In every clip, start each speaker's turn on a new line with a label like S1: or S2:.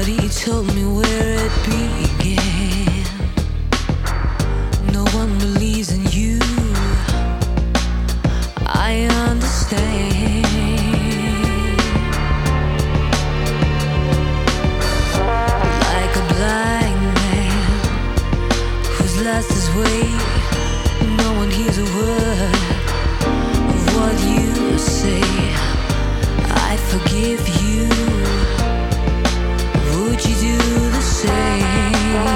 S1: Nobody told me where it began. No one believes in you. I understand. Like a blind man who's lost his way, no one hears a word of what you say. I forgive you. Would you do the same?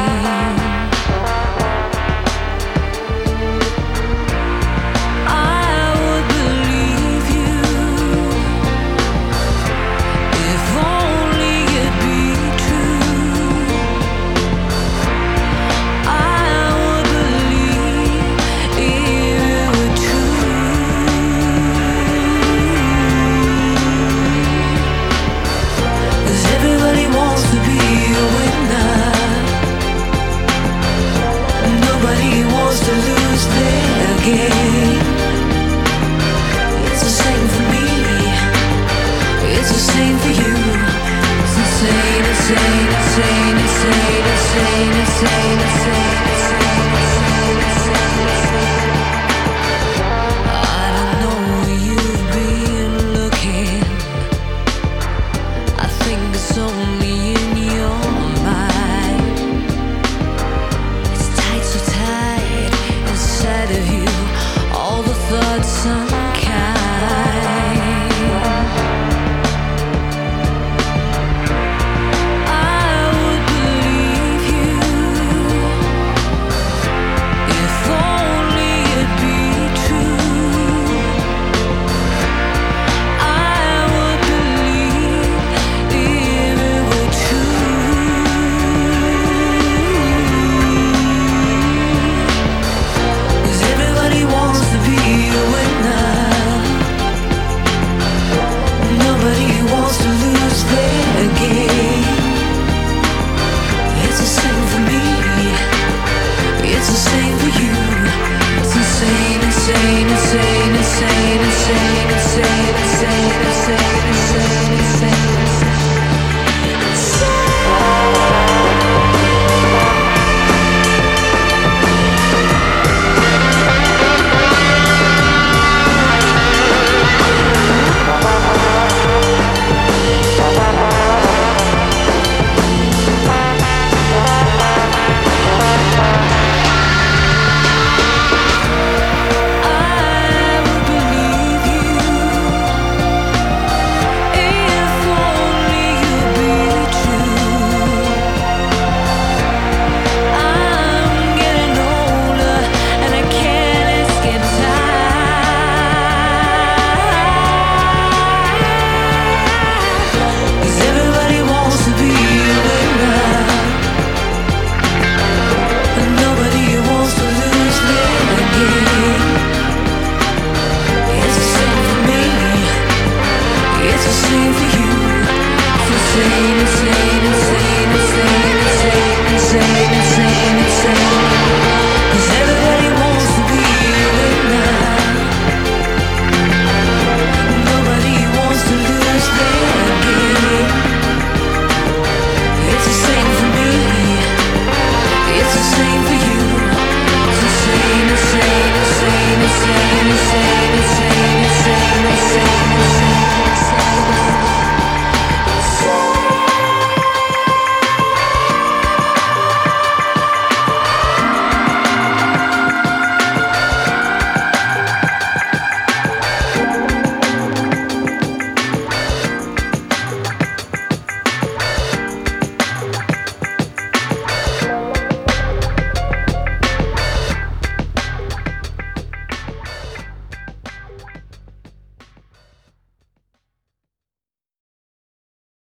S1: I would believe you if only it'd be true. I would believe it were true. 'Cause everybody wants to be a winner. Nobody wants to lose their game. It's the same for me. It's the same for you. It's insane, insane, insane, insane, insane, insane, insane.